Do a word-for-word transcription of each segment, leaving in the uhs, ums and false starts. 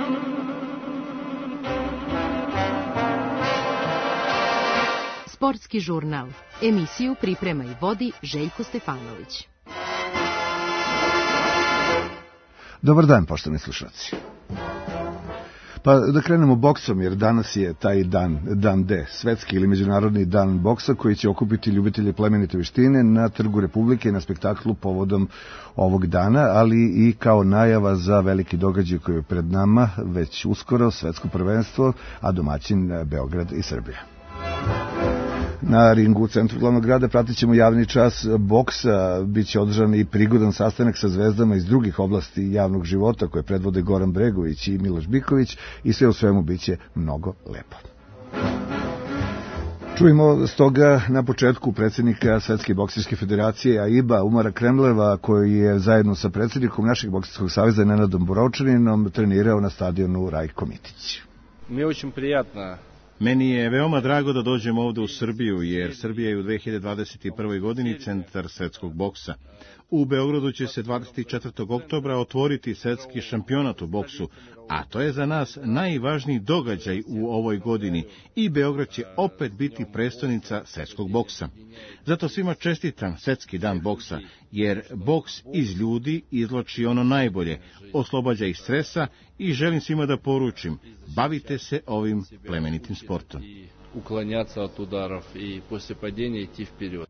Sportski žurnal. Emisiju priprema i vodi Željko Stefanović. Dobar dan, poštovani slušalci. Pa da krenemo boksom, jer danas je taj dan, dan D, svetski ili međunarodni dan boksa, koji će okupiti ljubitelje plemenite veštine na Trgu Republike na spektaklu povodom ovog dana, ali i kao najava za veliki događaj koji je pred nama već uskoro, svetsko prvenstvo, a domaćin Beograd i Srbija. Na ringu u centru glavnog grada pratit ćemo javni čas boksa, bit će održan i prigodan sastanak sa zvezdama iz drugih oblasti javnog života koje predvode Goran Bregović i Miloš Biković i sve u svemu bit će mnogo lepo. Čujemo stoga na početku predsjednika Svetske bokserske federacije A I B A Umara Kremleva, koji je zajedno sa predsjednikom našeg bokserskog saveza Nenadom Borovčaninom trenirao na stadionu Rajko Mitić. Mi je очень приятно. Meni je veoma drago da dođem ovde u Srbiju, jer Srbija je u dve hiljade dvadeset prve. godini centar svetskog boksa. U Beogradu će se dvadeset četvrtog oktobra otvoriti svetski šampionat u boksu, a to je za nas najvažniji događaj u ovoj godini i Beograd će opet biti prestonica svetskog boksa. Zato svima čestitam Svetski dan boksa, jer boks iz ljudi izvlači ono najbolje, oslobađa ih stresa i želim svima da poručim, bavite se ovim plemenitim sportom. Uklanjаться od udarov i posle padjenja iti vperiod.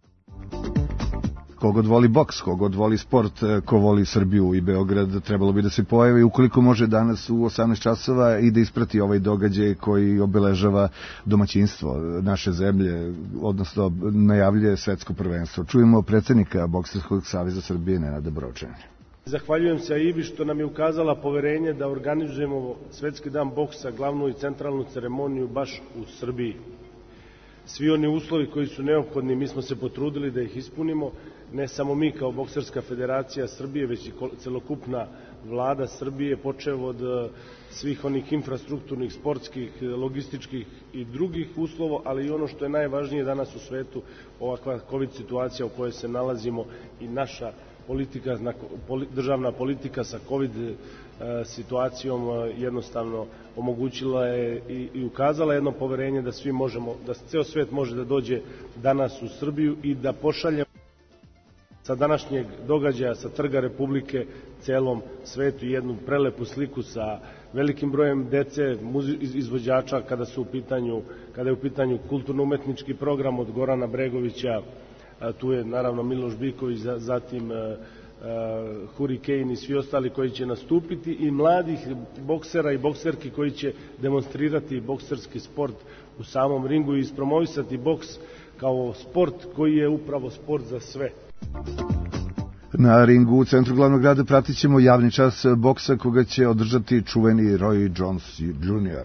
Kogod voli boks, kogod voli sport, ko voli Srbiju i Beograd, trebalo bi da se pojavi ukoliko može danas u osamnaest časova i da isprati ovaj događaj koji obeležava domaćinstvo naše zemlje, odnosno najavljuje svetsko prvenstvo. Čujemo predsjednika Bokserskog saveza Srbije Nenada Borovčanina. Zahvaljujem se A I B I što nam je ukazala poverenje da organizujemo Svetski dan boksa, glavnu i centralnu ceremoniju baš u Srbiji. Svi oni uslovi koji su neophodni, mi smo se potrudili da ih ispunimo, ne samo mi kao Bokserska federacija Srbije, već i celokupna vlada Srbije, počev od svih onih infrastrukturnih, sportskih, logističkih i drugih uslova, ali i ono što je najvažnije danas u svetu, ovakva COVID situacija u kojoj se nalazimo i naša politika, državna politika sa COVID situacijom jednostavno omogućila je i ukazala jedno poverenje da svi možemo, da ceo svet može da dođe danas u Srbiju i da pošalje sa današnjeg događaja sa Trga Republike celom svetu jednu prelepu sliku sa velikim brojem dece, izvođača kada su u pitanju, kada je u pitanju kulturno-umetnički program od Gorana Bregovića, tu je naravno Miloš Biković, zatim Hurricane i svi ostali koji će nastupiti i mladih boksera i bokserki koji će demonstrirati bokserski sport u samom ringu i ispromovisati boks kao sport koji je upravo sport za sve. Na ringu u centru glavnog grada pratit ćemo javni čas boksa koga će održati čuveni Roy Jones junior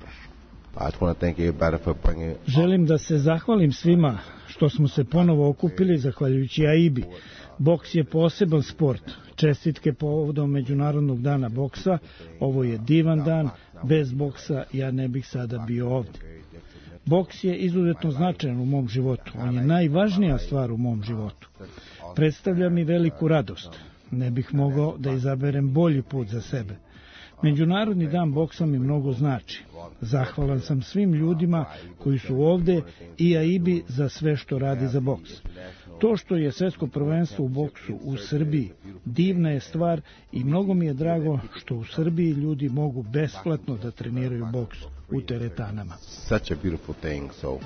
Želim da se zahvalim svima što smo se ponovo okupili zahvaljujući A I B I. Boks je poseban sport. Čestitke povodom Međunarodnog dana boksa. Ovo je divan dan. Bez boksa ja ne bih sada bio ovdje. Boks je izuzetno značajan u mom životu. On je najvažnija stvar u mom životu. Predstavlja mi veliku radost. Ne bih mogao da izaberem bolji put za sebe. Međunarodni dan boksa mi mnogo znači. Zahvalan sam svim ljudima koji su ovde i A I B I za sve što radi za boks. To što je svetsko prvenstvo u boksu u Srbiji divna je stvar i mnogo mi je drago što u Srbiji ljudi mogu besplatno da treniraju boks u teretanama. Such a beautiful thing, so...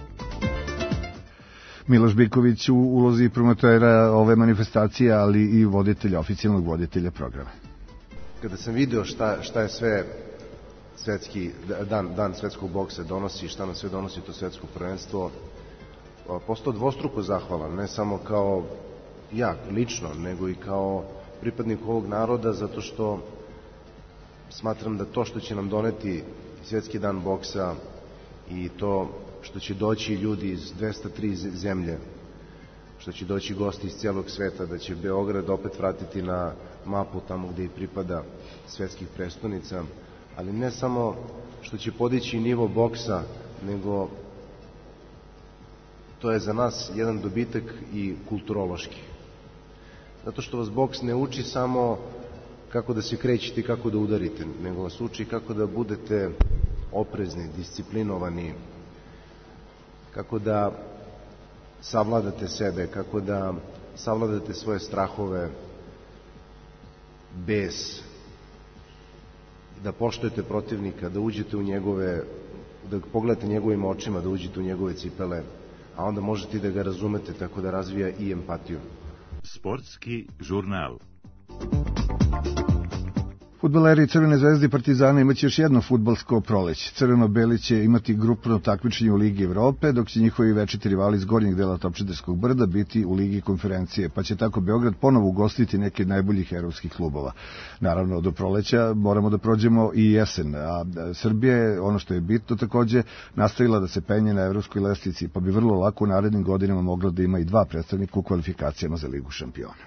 Miloš Biković u ulozi promotera ove manifestacije, ali i voditelja, oficijalnog voditelja programa. Kada sam video šta, šta je sve svetski dan, dan svetskog boksa donosi, šta nam sve donosi to svetsko prvenstvo, postao dvostruko zahvalan, ne samo kao ja lično, nego i kao pripadnik ovog naroda, zato što smatram da to što će nam doneti svetski dan boksa i to što će doći ljudi iz dvesta tri zemlje, što će doći gosti iz cijelog sveta, da će Beograd opet vratiti na mapu tamo gde i pripada svetskih prestonica, ali ne samo što će podići nivo boksa, nego to je za nas jedan dobitak i kulturološki. Zato što vas boks ne uči samo kako da se krećete i kako da udarite, nego vas uči kako da budete oprezni, disciplinovani, kako da savladate sebe, kako da savladate svoje strahove, bes, da poštujete protivnika, da uđete u njegove, da pogledate njegovim očima, da uđete u njegove cipele, a onda možete i da ga razumete, tako da razvija i empatiju. Sportski žurnal. Fudbaleri Crvene zvezde i Partizana imaće još jedno fudbalsko proleće. Crveno-beli će imati grupno takmičenje u Ligi Evrope, dok će njihovi večiti rivali iz gornjeg dela Topčiderskog brda biti u Ligi konferencije, pa će tako Beograd ponovo ugostiti neke od najboljih evropskih klubova. Naravno, do proleća moramo da prođemo i jesen, a Srbija je, ono što je bitno takođe, nastavila da se penje na evropskoj lestvici, pa bi vrlo lako u narednim godinama mogla da ima i dva predstavnika u kvalifikacijama za Ligu šampiona.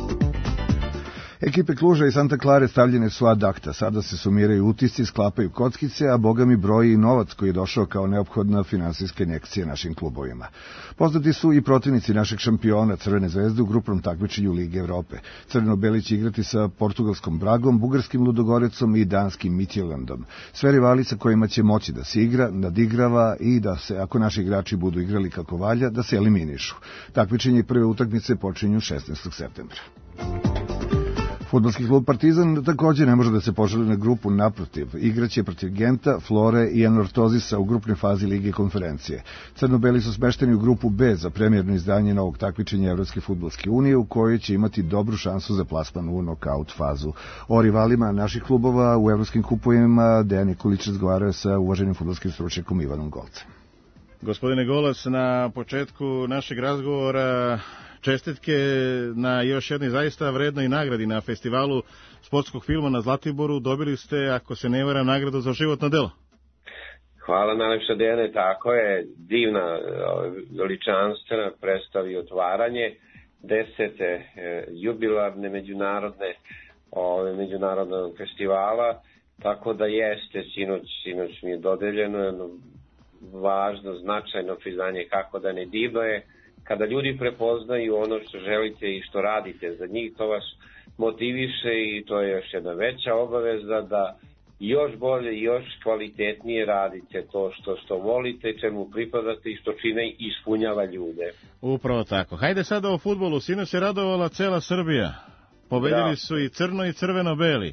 Ekipe Kluža i Santa Klare stavljene su ad acta. Sada se sumiraju utisci, sklapaju kockice, a bogami broji i novac koji je došao kao neophodna finansijska injekcija našim klubovima. Poznati su i protivnici našeg šampiona Crvene zvezde u grupnom takmičenju Lige Evrope. Crveno-beli će igrati sa portugalskom Bragom, bugarskim Ludogorecom i danskim Midtjyllandom. Sve rivali sa kojima će moći da se igra, nadigrava i da se, ako naši igrači budu igrali kako valja, da se eliminišu. Takmičenje i prve utakmice počinju šesnaestog septembra. Fudbalski klub Partizan također ne može da se poželi na grupu, naprotiv. Igraće protiv Genta, Flore i Anortozisa u grupnoj fazi Lige konferencije. Crno-beli su smešteni u grupu B za premijerno izdanje novog takmičenja Evropske fudbalske unije, u kojoj će imati dobru šansu za plasman u nokaut fazu. O rivalima naših klubova u evropskim kupovima Dejan Nikolić razgovarao sa uvaženim fudbalskim stručnjakom Ivanom Golcem. Gospodine Golac, na početku našeg razgovora čestitke na još jednoj zaista vrednoj nagradi na festivalu sportskog filma na Zlatiboru. Dobili ste, ako se ne varam, nagradu za životno delo. Hvala najlepša, Dejane, tako je. Divna, veličanstvena predstavi otvaranje desete jubilarne međunarodne ove, međunarodnog festivala, tako da jeste, sinoć, sinoć mi je dodeljeno jedno važno, značajno priznanje, kako da ne, divno je kada ljudi prepoznaju ono što želite i što radite za njih, to vas motiviše i to je još jedna veća obaveza da još bolje i još kvalitetnije radite to što, što volite, čemu pripadate i što čine i ispunjava ljude. Upravo tako. Hajde sada o fudbalu. Sinoć se radovala cela Srbija. Pobedili su i crno i crveno-beli. E,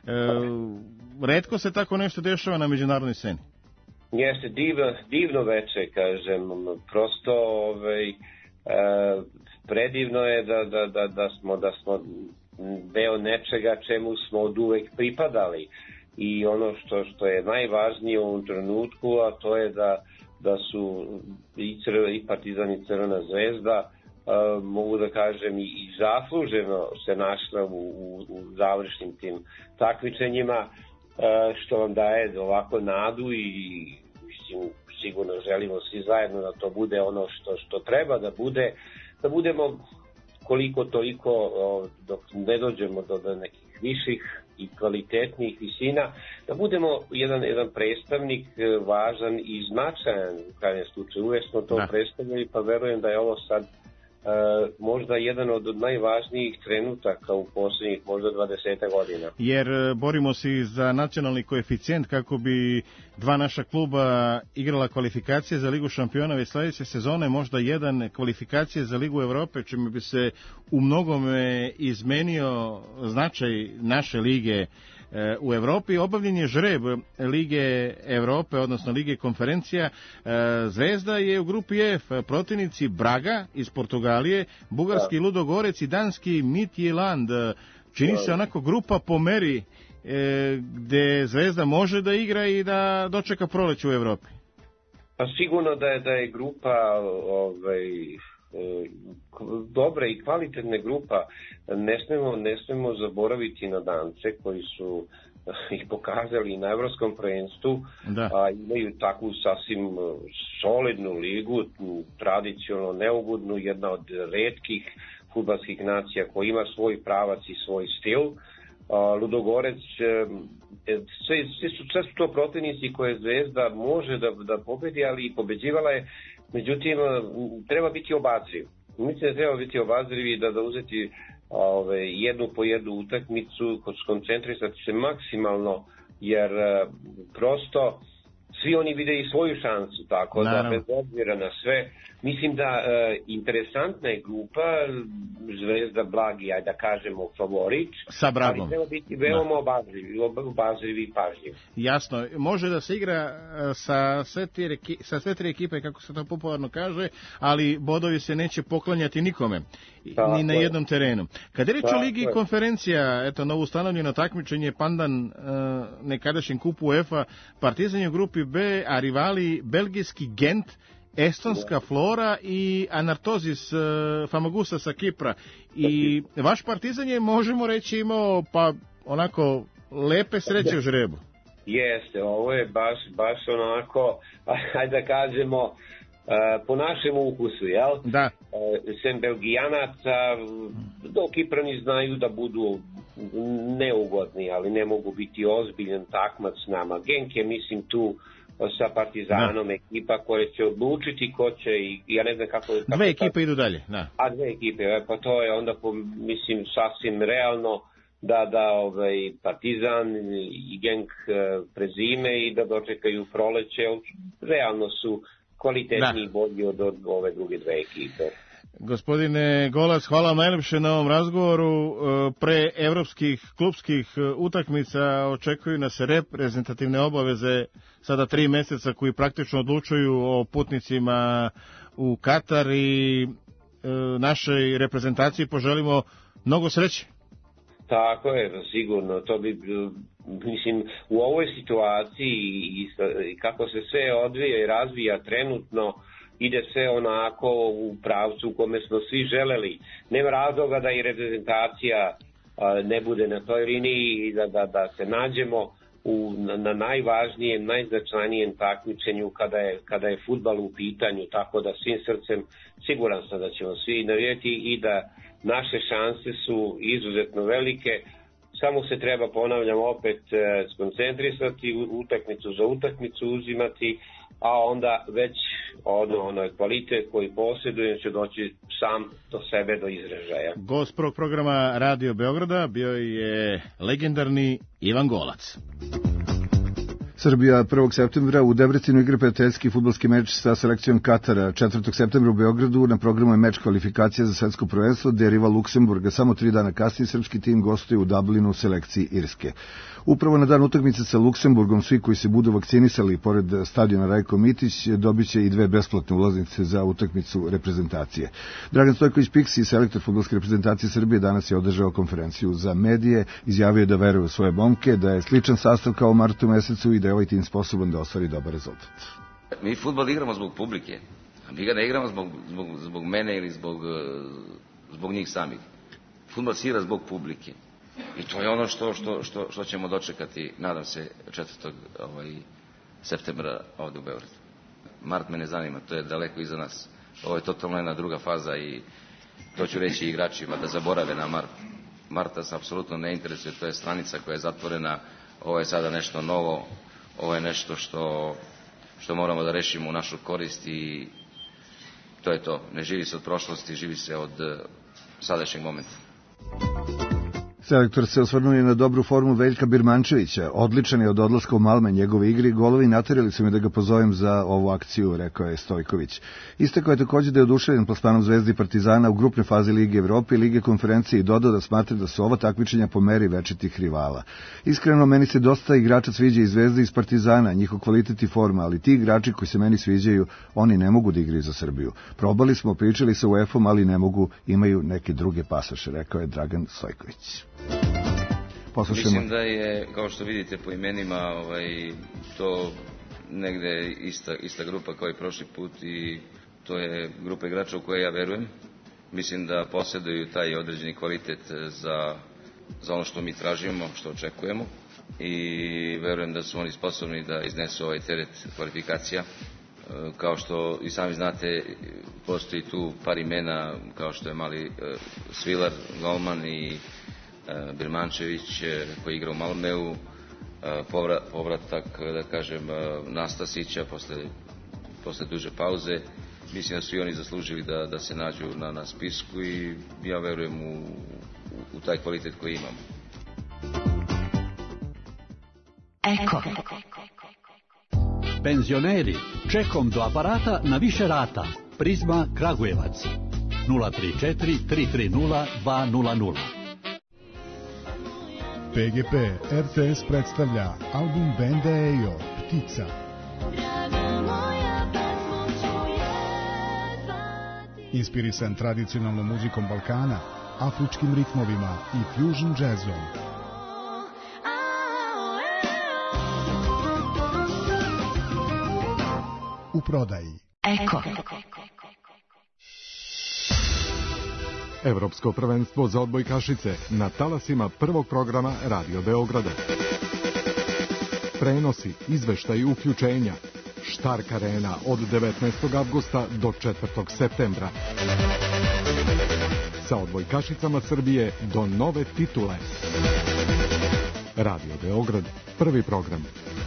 retko se tako nešto dešava na međunarodnoj sceni. Jeste divno, divno veče, kažem, prosto ovaj, e, predivno je da, da, da, da, smo, da smo deo nečega čemu smo od uvek pripadali i ono što, što je najvažnije u ovom trenutku, a to je da, da su i, crv, i Partizan i Crvena zvezda, e, mogu da kažem, i, i zasluženo se našla u, u, u završnim tim takmičenjima, što vam daje ovako nadu i mislim, sigurno želimo svi zajedno da to bude ono što, što treba da bude, da budemo koliko toliko dok ne dođemo do, do nekih viših i kvalitetnih visina, da budemo jedan, jedan predstavnik važan i značajan u krajnjem slučaju. Uvijek smo to da. predstavljali, pa verujem da je ovo sad Uh, možda jedan od najvažnijih trenutaka u posljednjih možda dvadeset godina. Jer borimo se i za nacionalni koeficijent kako bi dva naša kluba igrala kvalifikacije za Ligu šampiona već sledeće sezone, možda jedan kvalifikacije za Ligu Evrope, čime bi se u mnogome izmenio značaj naše lige u Evropi. Obavljen je žreb Lige Evrope, odnosno Lige konferencija. Zvezda je u grupi F, protivnici Braga iz Portugalije, bugarski Ludogorec i danski Midtjylland. Čini se onako grupa po meri gde Zvezda može da igra i da dočeka proleće u Evropi. Pa sigurno da je, da je grupa ovaj, dobra i kvalitetna grupa. Ne smemo, ne smemo zaboraviti na Dance koji su ih pokazali na evropskom prvenstvu, a imaju takvu sasvim solidnu ligu, tradicionalno neugodnu, jedna od retkih fudbalskih nacija koja ima svoj pravac i svoj stil. Ludogorec, sve, sve, su, sve su to protivnici koje Zvezda može da, da pobedi, ali i pobeđivala je. Međutim, treba biti obazriv. Mislim da treba biti obazriv i da, da uzeti ove, jednu po jednu utakmicu, skoncentrisati se maksimalno, jer prosto svi oni vide i svoju šansu, tako da Naravno. bez obzira na sve, mislim da e, interesantna je grupa, Zvezda, Blagi, ajde da kažemo favorit, Sa Bragom. ali treba biti veoma obazrivi, obazrivi i pažljivi. Jasno, može da se igra e, sa sve, tri, sa sve tri ekipe, kako se to popularno kaže, ali bodovi se neće poklanjati nikome, Tako ni na je. jednom terenu. Kad je reč o Tako Ligi je. konferencija, eto, novo ustanovljeno takmičenje pandan e, nekadašnjem kupu UEFA, Partizan je u grupi B, a rivali belgijski Gent, estonska Flora i Anartozis e, Famagusta sa Kipra. I vaš Partizan je, možemo reći, imao pa onako lepe sreće u žrebu. Jeste, ovo je baš, baš onako, ajde da kažemo, uh, po našem ukusu, jel? Da. Uh, sem Belgijanaca, dok Kiprani znaju da budu neugodni, ali ne mogu biti ozbiljan takmac s nama. Genk je, mislim, tu sa Partizanom, da. Ekipa koja će odlučiti ko će, i ja ne znam kako... kako dve ekipe idu dalje, da. A dve ekipe, pa to je onda, po, mislim, sasvim realno da da ovaj Partizan i Genk prezime i da dočekaju proleće, realno su kvalitetniji i bolji od, od ove druge dve ekipe. Gospodine Golac, hvala vam najlepše na ovom razgovoru. Pre evropskih klubskih utakmica očekuju nas reprezentativne obaveze, sada tri meseca, koji praktično odlučuju o putnicima u Katar, i našoj reprezentaciji poželimo mnogo sreće. Tako je, sigurno. To bi, mislim, u ovoj situaciji i, i kako se sve odvija i razvija trenutno, ide sve onako u pravcu u kome smo svi želeli. Nema razloga da i reprezentacija a, ne bude na toj liniji i da, da, da se nađemo u, na, na najvažnijem, najznačajnijem takmičenju kada je, kada je fudbal u pitanju, tako da svim srcem siguran sam da ćemo svi navijeti i da naše šanse su izuzetno velike. Samo se treba, ponavljam opet, skoncentrisati, utakmicu za utakmicu uzimati, a onda već ono, ono kvalitet koji posjedujem će doći sam do sebe, do izražaja. Gost prvog programa Radio Beograda bio je legendarni Ivan Golac. Srbija prvog septembra u Debrecinu igra prijateljski fudbalski meč sa selekcijom Katara. četvrtog septembra u Beogradu na programu je meč kvalifikacija za svetsko prvenstvo, gde je rival Luksemburga. Samo tri dana kasnije srpski tim gostuje u Dublinu u selekciji Irske. Upravo na dan utakmice sa Luksemburgom svi koji se budu vakcinisali pored stadiona Rajko Mitić dobit će i dve besplatne ulaznice za utakmicu reprezentacije. Dragan Stojković Piksi, selektor fudbalske reprezentacije Srbije, danas je održao konferenciju za medije, izjavio je da veruje u svoje momke, da je sličan sastav kao u martu mesecu i da je ovaj tim sposoban da ostvari dobar rezultat. Mi fudbal igramo zbog publike, a mi ga ne igramo zbog, zbog, zbog mene ili zbog, zbog njih samih. Fudbal se igra zbog publike. I to je ono što, što, što, što ćemo dočekati, nadam se, četvrtog Ovaj, septembra ovde u Beogradu. Mart me ne zanima, to je daleko iza nas. Ovo je totalno jedna druga faza i to ću reći igračima da zaborave na Mart. Marta se apsolutno ne interesuje, to je stranica koja je zatvorena, ovo je sada nešto novo, ovo je nešto što, što moramo da rešimo u našu korist i to je to. Ne živi se od prošlosti, živi se od sadašnjeg momenta. Selektor se osvrnuo na dobru formu Veljka Birmančevića. Odličan je od odlaska u Malme njegove igre i golovi naterali su me da ga pozovem za ovu akciju, rekao je Stojković. Istakao je također da je oduševljen plasmanom Zvezde i Partizana u grupnoj fazi Lige Evrope i Lige konferencije i dodao da smatra da su ova takmičenja po meri večitih rivala. Iskreno, meni se dosta igrača sviđa iz Zvezde i iz Partizana, njihov kvalitet i forma, ali ti igrači koji se meni sviđaju, oni ne mogu da igraju za Srbiju. Probali smo, pričali sa U E F-om, ali ne mogu, imaju neke druge pasoše, rekao je Dragan Stojković. Poslušajmo. Mislim da je, kao što vidite po imenima, ovaj, to negde ista, ista grupa kao i prošli put i to je grupa igrača u koje ja verujem. Mislim da posjeduju taj određeni kvalitet za, za ono što mi tražimo, što očekujemo i verujem da su oni sposobni da iznesu ovaj teret kvalifikacija. Kao što i sami znate, postoji tu par imena kao što je mali uh, Svilar, golman i Birmančević koji igra u Malmeu, povratak, da kažem, Nastasića posle, posle duže pauze. Mislim da su i oni zaslužili da, da se nađu na, na spisku i ja verujem u, u taj kvalitet koji imamo. Eko. Penzioneri, čekom do aparata na više rata. Prizma Kragujevac. nula tri četiri tri tri nula dva nula nula. P G P R T S predstavlja album benda Ejo, Ptica. Inspirisan tradicionalnom muzikom Balkana, afričkim ritmovima i fusion jazzom. U prodaji Eko. Evropsko prvenstvo za odbojkašice na talasima prvog programa Radio Beograda. Prenosi, izveštaj uključenja. Štark Arena od devetnaestog avgusta do četvrtog septembra. Sa odbojkašicama Srbije do nove titule. Radio Beograd, prvi program.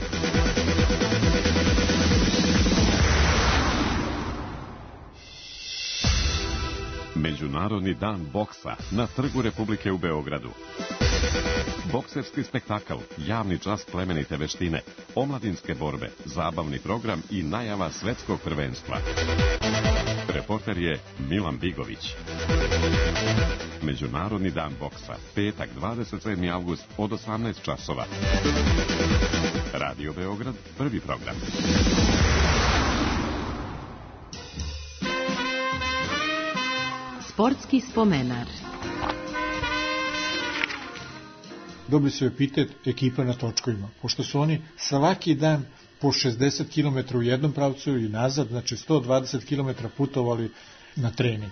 Međunarodni dan boksa na Trgu Republike u Beogradu. Bokserski spektakl, javni čas plemenite veštine, omladinske borbe, zabavni program i najava svetskog prvenstva. Reporter je Milan Bigović. Međunarodni dan boksa, petak dvadeset sedmi avgust od osamnaest časova. Radio Beograd, prvi program. Sportski spomenar. Dobili su epitet ekipa na točkovima, pošto su oni svaki dan po šezdeset kilometara u jednom pravcu i nazad, znači sto dvadeset kilometara putovali na trening.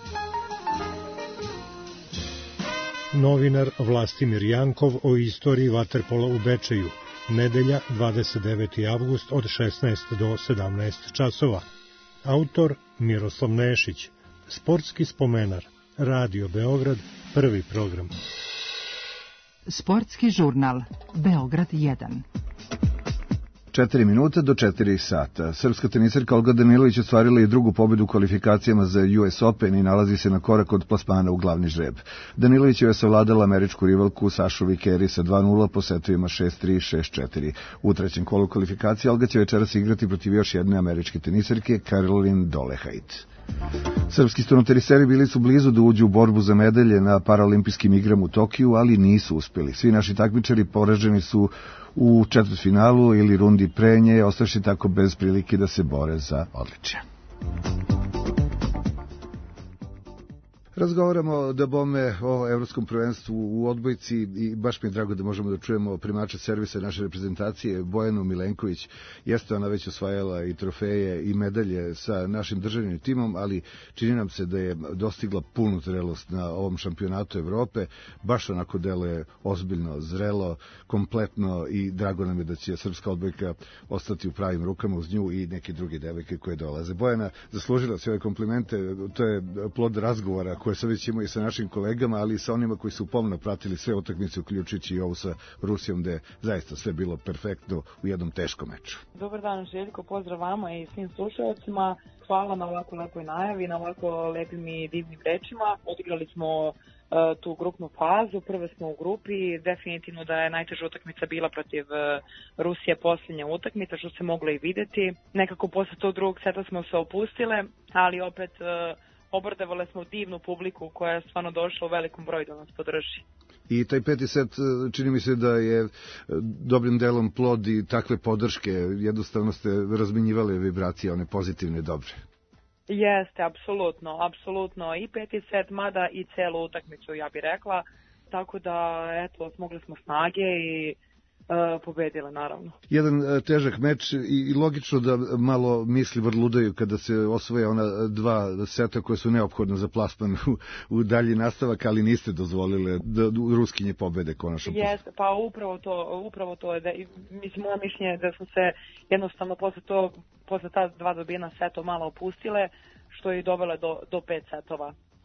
Novinar Vlastimir Jankov o istoriji vaterpola u Bečeju. Nedelja dvadeset deveti avgust od šesnaest do sedamnaest časova. Autor Miroslav Nešić. Sportski spomenar. Radio Beograd, prvi program. Sportski žurnal. Beograd jedan. Četiri minuta do četiri sata. Srpska tenisarka Olga Danilović ostvarila i drugu pobedu u kvalifikacijama za U S Open i nalazi se na korak od plasmana u glavni žreb. Danilović je savladala američku rivalku Sašu Vikeri sa dva nula po setovima šest tri šest četiri. U trećem kolu kvalifikacije Olga će večeras igrati protiv još jedne američke tenisarke, Caroline Dolehait. Srpski stonoteniseri bili su blizu da uđu u borbu za medalje na paraolimpijskim igrama u Tokiju, ali nisu uspeli. Svi naši takmičari poraženi su u četvrtfinalu ili rundi pre nje, ostavši tako bez prilike da se bore za odličje. Razgovaramo da bome o evropskom prvenstvu u odbojci i baš mi je drago da možemo da čujemo primača servisa naše reprezentacije Bojanu Milenković. Jeste ona već osvajala i trofeje i medalje sa našim državnim timom, ali čini nam se da je dostigla punu zrelost na ovom šampionatu Evrope. Baš onako deluje ozbiljno, zrelo, kompletno i drago nam je da će srpska odbojka ostati u pravim rukama uz nju i neke druge devojke koje dolaze. Bojana zaslužila sve ove komplimente, to je plod razgovora koje sam već imao i sa našim kolegama, ali i sa onima koji su pomno pratili sve utakmice, uključujući i ovu sa Rusijom, gde je zaista sve bilo perfektno u jednom teškom meču. Dobar dan, Željko, pozdrav vama i svim slušalcima. Hvala na ovako lepoj najavi, na ovako lepim i divnim rečima. Odigrali smo uh, tu grupnu fazu, prve smo u grupi. Definitivno da je najteža utakmica bila protiv uh, Rusije, posljednja utakmica, što se moglo i videti. Nekako posle tog drugog seta smo se opustile, ali opet uh, obradovali smo divnu publiku koja je stvarno došla u velikom broju da nas podrži. I taj peti set čini mi se da je dobrim delom plod i takve podrške, jednostavno ste razmenjivali vibracije, one pozitivne, dobre. Jeste, apsolutno, apsolutno i peti set, mada i celu utakmicu, ja bih rekla, tako da, eto, smogli smo snage i Uh, pobedile, naravno. Jedan uh, težak meč i, i logično da malo misli vrludaju kada se osvoje ona dva seta koje su neophodne za plasman u, u dalji nastavak, ali niste dozvolile da Ruskinje pobede konačno. Jeste, pa upravo to, upravo to je, da, mislim, moje mišljenje da su se jednostavno posle, to, posle ta dva dobijena seta malo opustile, što je i dovele do, do pet setova.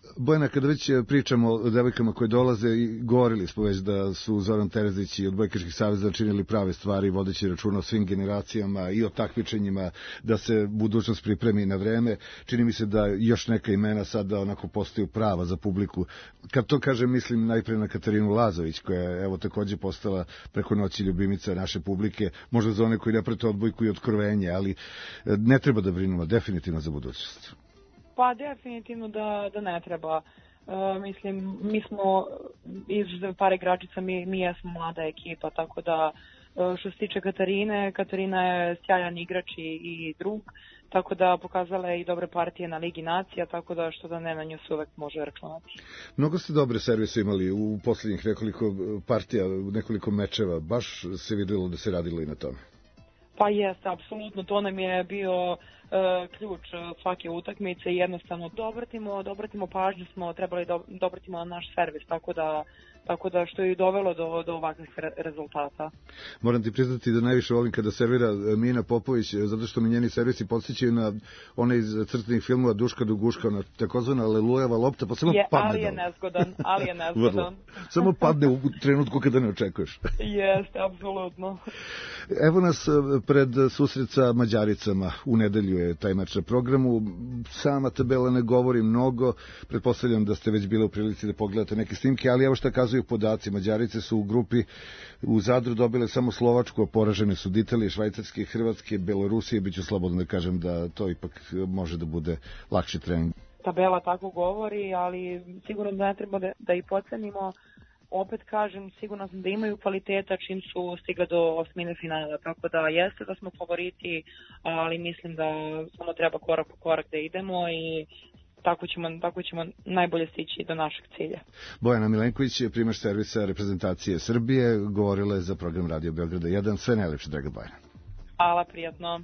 Bojana, kada već pričamo o devojkama koje dolaze, i govorili smo već da su Zoran Terezić i Odbojkaških saveza činili prave stvari, vodeći računa o svim generacijama i o takmičenjima, da se budućnost pripremi na vreme. Čini mi se da još neka imena sada onako postaju prava za publiku. Kad to kažem, mislim najpre na Katarinu Lazović, koja je evo takođe postala preko noći ljubimica naše publike, možda za one koji ne prate odbojku i otkrovenje, ali ne treba da brinemo definitivno za budućnost. Pa definitivno da, da ne treba. E, mislim, mi smo iz par igračica, mi, mi jesmo mlada ekipa, tako da što se tiče Katarine, Katarina je sjajan igrač i, i drug, tako da pokazala je i dobre partije na Ligi nacija, tako da što da ne, na nju se uvek može računati. Mnogo ste dobre servise imali u poslednjih nekoliko partija, nekoliko mečeva, baš se videlo da se radilo i na tome. Pa jeste, apsolutno, to nam je bio e, ključ svake utakmice i jednostavno dobratimo, dobratimo pažnju smo trebali do, dobratimo na naš servis, tako da, tako da što je i dovelo do, do ovakvih re, rezultata. Moram ti priznati da najviše volim kada servira Mina Popović, zato što mi njeni servisi podsjećaju na one iz crtanih filmova Duška do Guška, ona takozvana Lelujeva lopta, pa samo je, padne. Ali je nezgodan, ali je nezgodan. Samo padne u trenutku kada ne očekuješ. Jeste, apsolutno. Evo nas pred susret sa Mađaricama. U nedelju je taj meč na programu. Sama tabela ne govori mnogo. Pretpostavljam da ste već bili u prilici da pogledate neke snimke, ali evo šta kazuju podaci. Mađarice su u grupi u Zadru dobile samo Slovačku, a poražene su od Italije, Švajcarske, Hrvatske, Belorusije. Biću slobodno da kažem da to ipak može da bude lakši trening. Tabela tako govori, ali sigurno da ne treba da, da i pocenimo. Opet kažem, sigurno sam da imaju kvaliteta čim su stigli do osmine finala, tako da jeste da smo favoriti, ali mislim da samo treba korak po korak da idemo i tako ćemo, tako ćemo najbolje stići do našeg cilja. Bojana Milenković, primaš servisa reprezentacije Srbije, govorila je za program Radio Beograda jedan. Sve najlepše, draga Bojana. Hvala, prijatno.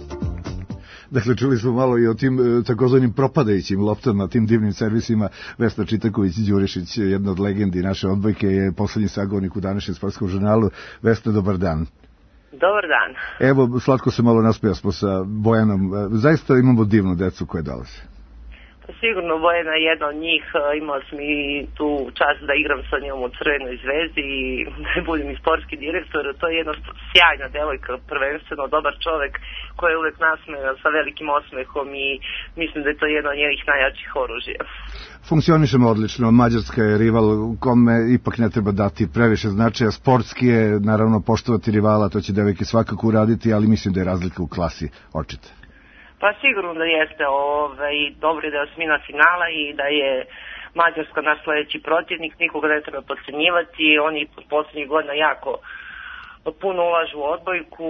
Dakle, čuli smo malo i o tim takozvanim propadajućim loptama, tim divnim servisima. Vesna Čitaković-Đurišić, jedna od legendi naše odbojke, je poslednji sagovornik u današnjem sportskom žurnalu. Vesna, dobar dan. Dobar dan. Evo, slatko se malo naspijasmo sa Bojanom. Zaista imamo divnu decu koje dolaze. Sigurno Bojana je jedna od njih, imao sam i tu čast da igram sa njom u Crvenoj zvezdi i da budem i sportski direktor. To je jedna sjajna devojka, prvenstveno dobar čovek koji je uvek nasmejan sa velikim osmehom i mislim da je to jedno od njenih najjačih oružja. Funkcionišemo odlično, Mađarska je rival kome ipak ne treba dati previše značaja, sportski je naravno poštovati rivala, to će devojke svakako uraditi, ali mislim da je razlika u klasi očita. Pa sigurno da jeste, ovaj, dobro je da je osmina finala i da je Mađarska naš sledeći protivnik, nikoga ne treba podcenjivati, oni poslednjih godina jako puno ulažu u odbojku,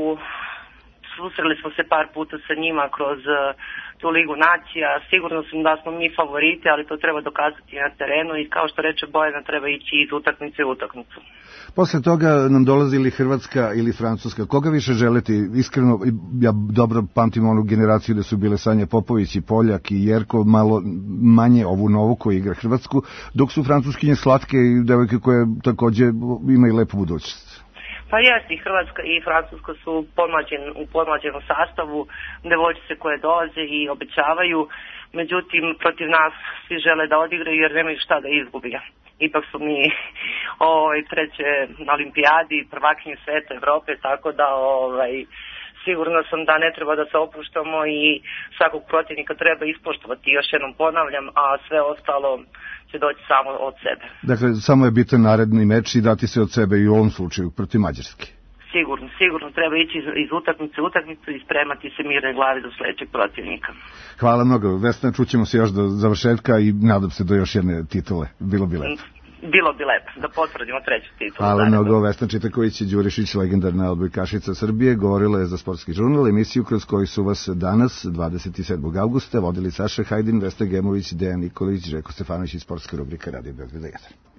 susreli smo se par puta sa njima kroz tu Ligu nacija, sigurno sam da smo mi favoriti, ali to treba dokazati na terenu i kao što reče Bojana, treba ići iz utakmice u utakmicu. Posle toga nam dolazi ili Hrvatska ili Francuska. Koga više želiti? Iskreno, ja dobro pamtim onu generaciju da su bile Sanja Popović i Poljak i Jerko, malo manje ovu novu koja igra Hrvatsku, dok su francuskinje slatke i devojke koje takođe imaju lepu budućnost. Pa jeste, i Hrvatska i Francuska su podmlađen, u podmlađenom sastavu, devojčice koje dolaze i obećavaju, međutim protiv nas svi žele da odigraju jer nemaju šta da izgubi. Ipak su mi ovaj, treće na olimpijadi, prvakinje sveta, Evrope, tako da ovaj, sigurno sam da ne treba da se opuštamo i svakog protivnika treba ispoštovati, još jednom ponavljam, a sve ostalo će doći samo od sebe. Dakle, samo je bitan naredni meč i dati se od sebe i u ovom slučaju protiv Mađarske. Sigurno, sigurno treba ići iz, iz utakmice u utakmicu i spremati se mirne glavi do sledećeg protivnika. Hvala mnogo. Vesna, čućemo se još do završetka i nadam se do još jedne titule. Bilo bi lepo. Bilo bi lepo da potvrdimo treću titulu. Hvala mnogo. Vesna Čitaković-Đurišić, legendarna odbojkašica Srbije, govorila je za Sportski žurnal, emisiju kroz koju su vas danas, dvadeset sedmog avgusta, vodili Saša Hajdin, Vesna Gemović, Dejan Nikolić, Željko Stefanović i sportska rubrika Radio Beograda jedan.